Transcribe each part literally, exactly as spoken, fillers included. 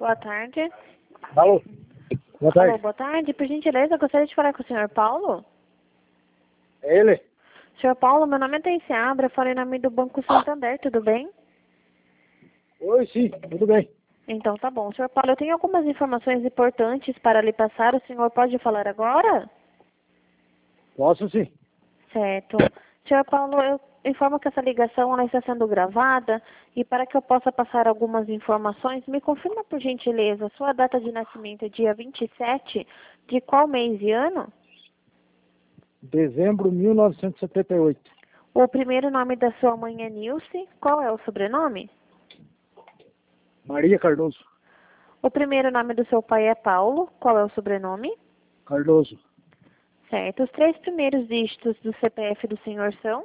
Boa tarde. Alô? Boa tarde. Alô, boa tarde. Por gentileza, gostaria de falar com o senhor Paulo. É ele? Senhor Paulo, meu nome é Thaís Abra, falei em nome do Banco Santander, tudo bem? Oi, sim, tudo bem. Então tá bom. Senhor Paulo, eu tenho algumas informações importantes para lhe passar. O senhor pode falar agora? Posso sim. Certo. Senhor Paulo, eu informo que essa ligação ela está sendo gravada e para que eu possa passar algumas informações, me confirma por gentileza, sua data de nascimento é dia vinte e sete de qual mês e ano? Dezembro de mil novecentos e setenta e oito. O primeiro nome da sua mãe é Nilce, qual é o sobrenome? Maria Cardoso. O primeiro nome do seu pai é Paulo, qual é o sobrenome? Cardoso. Certo. Os três primeiros dígitos do C P F do senhor são?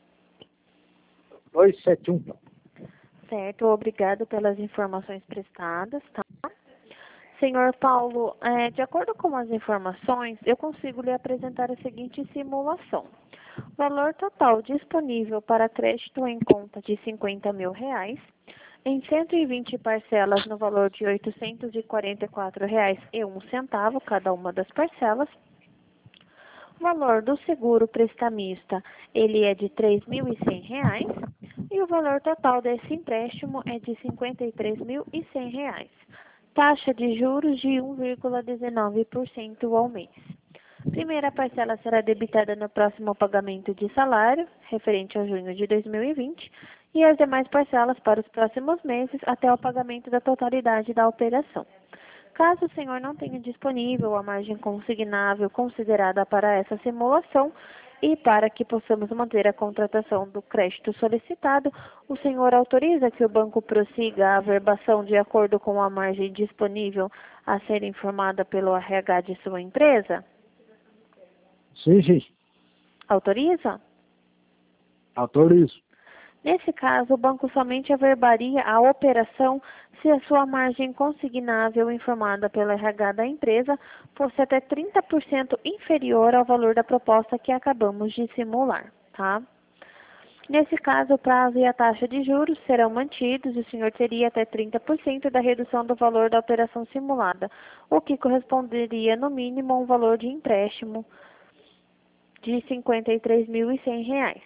dois sete um. Certo, obrigado pelas informações prestadas, tá? Senhor Paulo, é, de acordo com as informações, eu consigo lhe apresentar a seguinte simulação. Valor total disponível para crédito em conta de cinquenta mil reais, em cento e vinte parcelas no valor de oitocentos e quarenta e quatro reais e um centavo cada uma das parcelas. O valor do seguro prestamista, ele é de três mil e cem reais e o valor total desse empréstimo é de cinquenta e três mil e cem reais. Taxa de juros de um vírgula dezenove por cento ao mês. Primeira parcela será debitada no próximo pagamento de salário, referente a junho de dois mil e vinte, e as demais parcelas para os próximos meses até o pagamento da totalidade da operação. Caso o senhor não tenha disponível a margem consignável considerada para essa simulação e para que possamos manter a contratação do crédito solicitado, o senhor autoriza que o banco prossiga a averbação de acordo com a margem disponível a ser informada pelo R H de sua empresa? Sim, sim. Autoriza? Autorizo. Nesse caso, o banco somente averbaria a operação se a sua margem consignável informada pelo R H da empresa fosse até trinta por cento inferior ao valor da proposta que acabamos de simular, tá? Nesse caso, o prazo e a taxa de juros serão mantidos e o senhor teria até trinta por cento da redução do valor da operação simulada, o que corresponderia, no mínimo, a um valor de empréstimo de cinquenta e três mil e cem reais.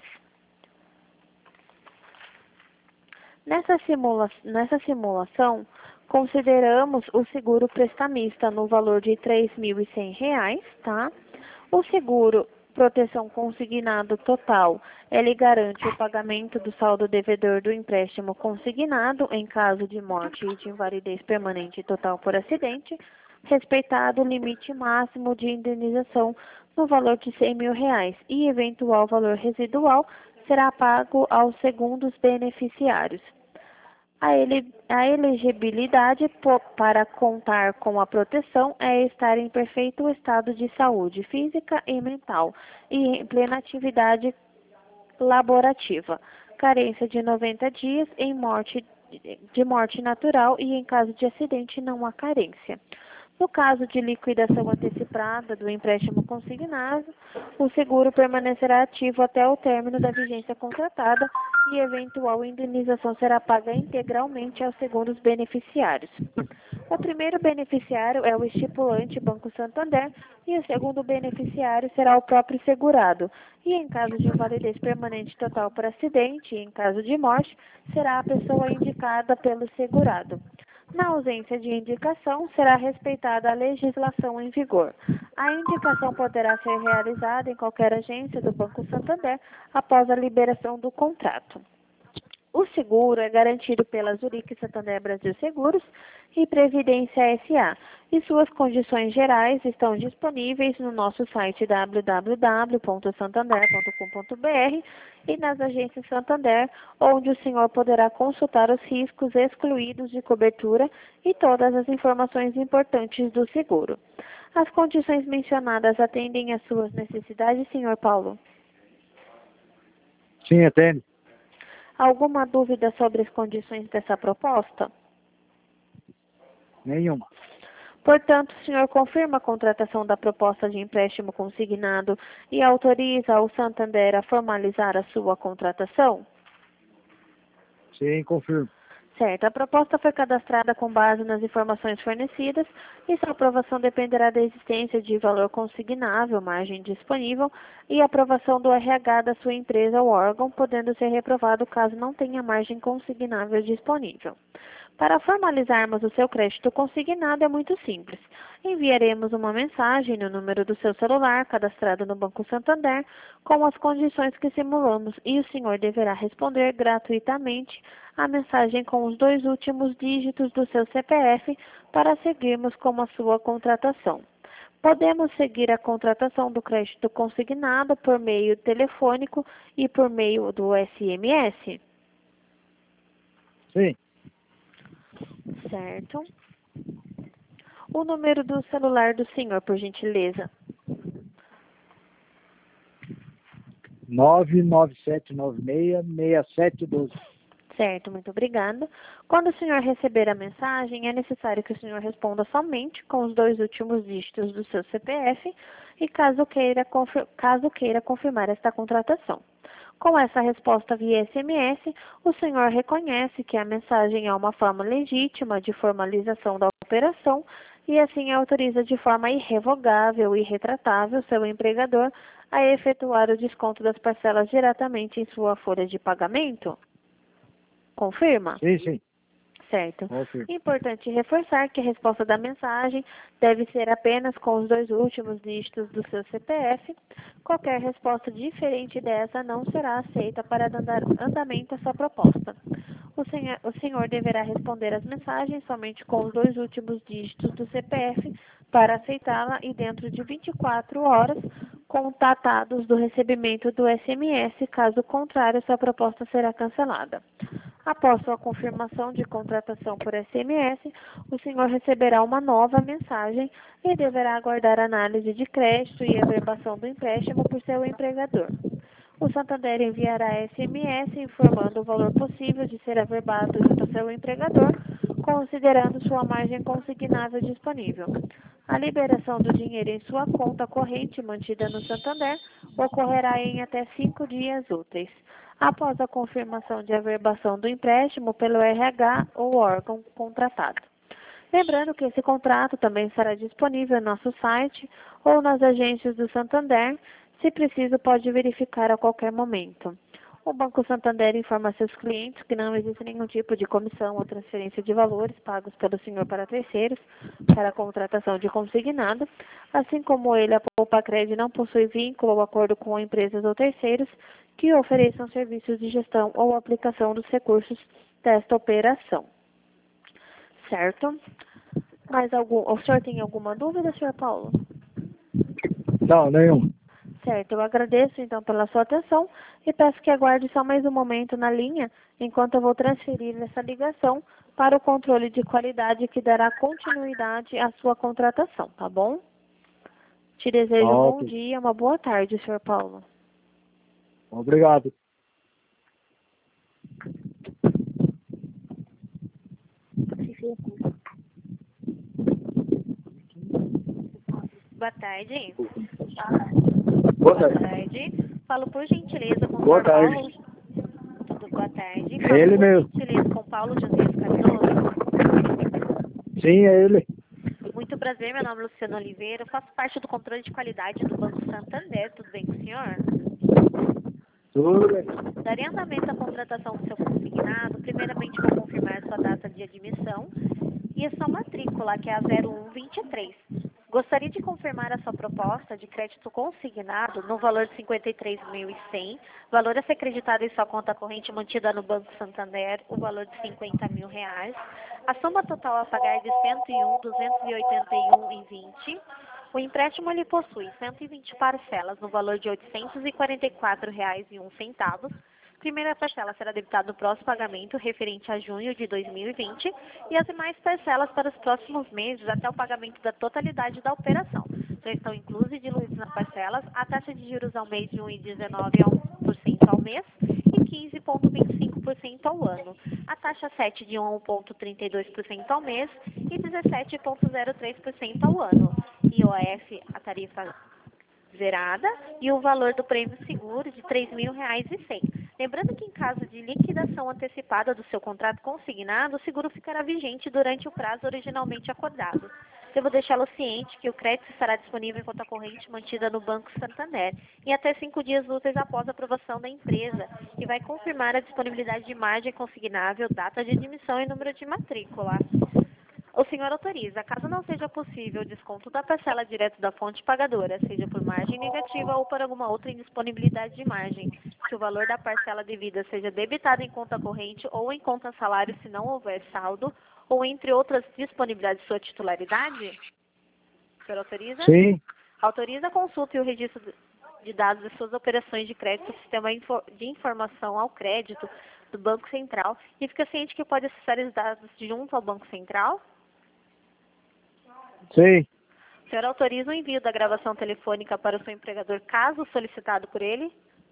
Nessa, simula nessa simulação, consideramos o seguro prestamista no valor de três mil e cem reais, tá? O seguro proteção consignado total, ele garante o pagamento do saldo devedor do empréstimo consignado em caso de morte e de invalidez permanente total por acidente, respeitado o limite máximo de indenização no valor de cem mil reais e eventual valor residual será pago aos segundos beneficiários. A, ele, a elegibilidade po, para contar com a proteção é estar em perfeito estado de saúde física e mental e em plena atividade laborativa. Carência de noventa dias em morte, de morte natural e em caso de acidente não há carência. No caso de liquidação antecipada do empréstimo consignado, o seguro permanecerá ativo até o término da vigência contratada e eventual indenização será paga integralmente aos segundos beneficiários. O primeiro beneficiário é o estipulante Banco Santander e o segundo beneficiário será o próprio segurado. E em caso de invalidez permanente total por acidente e em caso de morte, será a pessoa indicada pelo segurado. Na ausência de indicação, será respeitada a legislação em vigor. A indicação poderá ser realizada em qualquer agência do Banco Santander após a liberação do contrato. O seguro é garantido pela Zurique Santander Brasil Seguros e Previdência S A e suas condições gerais estão disponíveis no nosso site w w w ponto santander ponto com ponto b r e nas agências Santander, onde o senhor poderá consultar os riscos excluídos de cobertura e todas as informações importantes do seguro. As condições mencionadas atendem às suas necessidades, senhor Paulo? Sim, atende. Alguma dúvida sobre as condições dessa proposta? Nenhuma. Portanto, o senhor confirma a contratação da proposta de empréstimo consignado e autoriza o Santander a formalizar a sua contratação? Sim, confirmo. Certo. A proposta foi cadastrada com base nas informações fornecidas e sua aprovação dependerá da existência de valor consignável, margem disponível e aprovação do R H da sua empresa ou órgão, podendo ser reprovado caso não tenha margem consignável disponível. Para formalizarmos o seu crédito consignado é muito simples. Enviaremos uma mensagem no número do seu celular cadastrado no Banco Santander com as condições que simulamos e o senhor deverá responder gratuitamente a mensagem com os dois últimos dígitos do seu C P F para seguirmos com a sua contratação. Podemos seguir a contratação do crédito consignado por meio telefônico e por meio do S M S? Sim. Certo. O número do celular do senhor, por gentileza. nove nove sete nove seis, seis sete um dois. Certo, muito obrigada. Quando o senhor receber a mensagem, é necessário que o senhor responda somente com os dois últimos dígitos do seu C P F e caso queira, caso queira confirmar esta contratação. Com essa resposta via S M S, o senhor reconhece que a mensagem é uma forma legítima de formalização da operação e assim autoriza de forma irrevogável e irretratável seu empregador a efetuar o desconto das parcelas diretamente em sua folha de pagamento? Confirma? Sim, sim. Certo. Confirmo. Importante reforçar que a resposta da mensagem deve ser apenas com os dois últimos dígitos do seu C P F. Qualquer resposta diferente dessa não será aceita para dar andamento à sua proposta. O senhor, o senhor deverá responder as mensagens somente com os dois últimos dígitos do C P F para aceitá-la e dentro de vinte e quatro horas contatados do recebimento do S M S, caso contrário, sua proposta será cancelada. Após sua confirmação de contratação por S M S, o senhor receberá uma nova mensagem e deverá aguardar análise de crédito e averbação do empréstimo por seu empregador. O Santander enviará S M S informando o valor possível de ser averbado junto ao seu empregador, considerando sua margem consignável disponível. A liberação do dinheiro em sua conta corrente mantida no Santander ocorrerá em até cinco dias úteis, após a confirmação de averbação do empréstimo pelo R H ou órgão contratado. Lembrando que esse contrato também será disponível no nosso site ou nas agências do Santander. Se preciso, pode verificar a qualquer momento. O Banco Santander informa a seus clientes que não existe nenhum tipo de comissão ou transferência de valores pagos pelo senhor para terceiros para a contratação de consignado, assim como ele, a Poupacred não possui vínculo ou acordo com empresas ou terceiros que ofereçam serviços de gestão ou aplicação dos recursos desta operação. Certo? Mais algum, o senhor tem alguma dúvida, senhor Paulo? Não, nenhum. Certo, eu agradeço então pela sua atenção e peço que aguarde só mais um momento na linha, enquanto eu vou transferir essa ligação para o controle de qualidade que dará continuidade à sua contratação, tá bom? Te desejo um bom dia, uma boa tarde, senhor Paulo. Obrigado. Boa tarde. Boa Boa tarde. tarde. Falo por gentileza com o Boa senhor tarde. Paulo. Tudo boa tarde. É Falo ele por mesmo. gentileza com Paulo José Cardoso. Sim, é ele. Muito prazer, meu nome é Luciano Oliveira. Eu faço parte do controle de qualidade do Banco Santander. Tudo bem com o senhor? Tudo bem. Darei andamento à contratação do seu consignado. Primeiramente, vou confirmar sua data de admissão e a sua matrícula, que é a zero um vinte e três. Gostaria de confirmar a sua proposta de crédito consignado no valor de cinquenta e três mil e cem, valor a ser acreditado em sua conta corrente mantida no Banco Santander, o valor de cinquenta mil reais. A soma total a pagar é de cento e um mil duzentos e oitenta e um reais e vinte centavos. O empréstimo ele possui cento e vinte parcelas no valor de oitocentos e quarenta e quatro reais e um centavo. Primeira parcela será debitada no próximo pagamento, referente a junho de dois mil e vinte, e as demais parcelas para os próximos meses até o pagamento da totalidade da operação. Já estão inclusas e diluídas nas parcelas a taxa de juros ao mês de um vírgula dezenove por cento ao mês e quinze vírgula vinte e cinco por cento ao ano. A taxa sete de um vírgula trinta e dois por cento ao mês e dezessete vírgula zero três por cento ao ano. I O F, a tarifa zerada, e o valor do prêmio seguro de três mil reais e cem. Lembrando que em caso de liquidação antecipada do seu contrato consignado, o seguro ficará vigente durante o prazo originalmente acordado. Devo deixá-lo ciente que o crédito estará disponível em conta corrente mantida no Banco Santander em até cinco dias úteis após a aprovação da empresa e vai confirmar a disponibilidade de margem consignável, data de admissão e número de matrícula. O senhor autoriza, caso não seja possível o desconto da parcela direto da fonte pagadora, seja por margem negativa ou por alguma outra indisponibilidade de margem, que o valor da parcela devida seja debitado em conta corrente ou em conta salário se não houver saldo, ou entre outras disponibilidades de sua titularidade? O senhor autoriza? Sim, Autoriza a consulta e o registro de dados de suas operações de crédito no sistema de informação ao crédito do Banco Central e fica ciente que pode acessar esses dados junto ao Banco Central? sim, O senhor autoriza o envio da gravação telefônica para o seu empregador, caso solicitado por ele?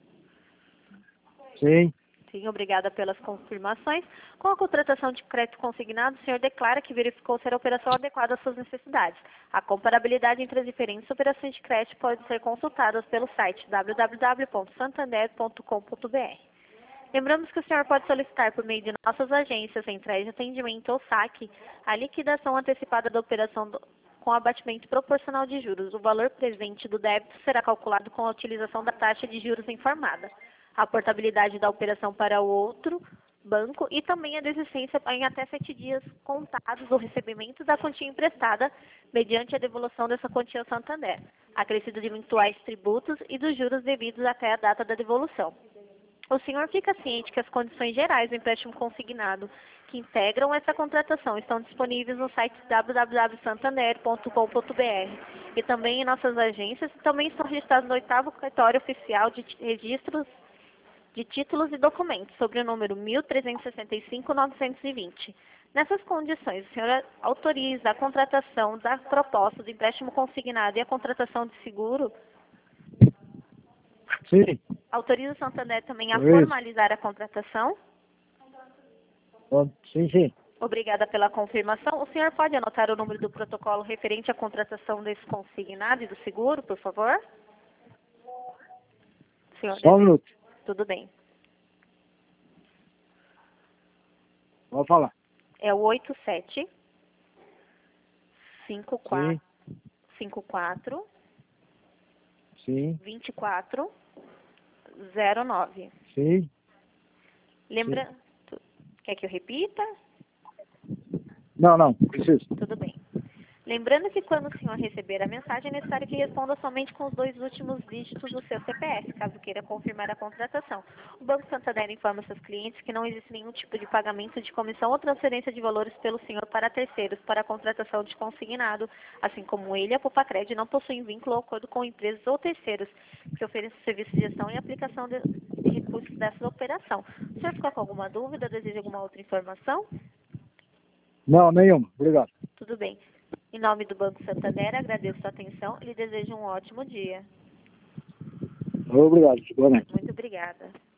sim, Sim, obrigada pelas confirmações. Com a contratação de crédito consignado, o senhor declara que verificou ser a operação adequada às suas necessidades. A comparabilidade entre as diferentes operações de crédito pode ser consultada pelo site w w w ponto santander ponto com ponto b r. Lembramos que o senhor pode solicitar por meio de nossas agências, centrais de atendimento ou saque, a liquidação antecipada da operação do, com abatimento proporcional de juros. O valor presente do débito será calculado com a utilização da taxa de juros informada, a portabilidade da operação para o outro banco e também a desistência em até sete dias contados do recebimento da quantia emprestada mediante a devolução dessa quantia ao Santander, acrescido de eventuais tributos e dos juros devidos até a data da devolução. O senhor fica ciente que as condições gerais do empréstimo consignado que integram essa contratação estão disponíveis no site w w w ponto santander ponto com ponto b r e também em nossas agências, também estão registrados no oitavo cartório oficial de registros de títulos e documentos, sobre o número mil trezentos e sessenta e cinco ponto novecentos e vinte. Nessas condições, o senhor autoriza a contratação da proposta do empréstimo consignado e a contratação de seguro? sim. Autoriza o Santander também a Isso. formalizar a contratação? Ó, sim, sim. Obrigada pela confirmação. O senhor pode anotar o número do protocolo referente à contratação desse consignado e do seguro, por favor? Senhor, Só um minuto. tudo bem. Pode falar. É o oito sete cinco quatro Sim, cinco quatro sim, vinte e quatro zero nove. sim. Lembra... Quer que eu repita? Não, não, preciso. Tudo bem. Lembrando que quando o senhor receber a mensagem, é necessário que responda somente com os dois últimos dígitos do seu C P F, caso queira confirmar a contratação. O Banco Santander informa seus clientes que não existe nenhum tipo de pagamento de comissão ou transferência de valores pelo senhor para terceiros para a contratação de consignado, assim como ele e a Popacred não possuem vínculo ou acordo com empresas ou terceiros que ofereçam serviço de gestão e aplicação de, de recursos dessa operação. O senhor ficou com alguma dúvida? Deseja alguma outra informação? Não, nenhuma. Obrigado. Tudo bem. Em nome do Banco Santander, agradeço a atenção e lhe desejo um ótimo dia. Obrigado, boa noite. Muito obrigada.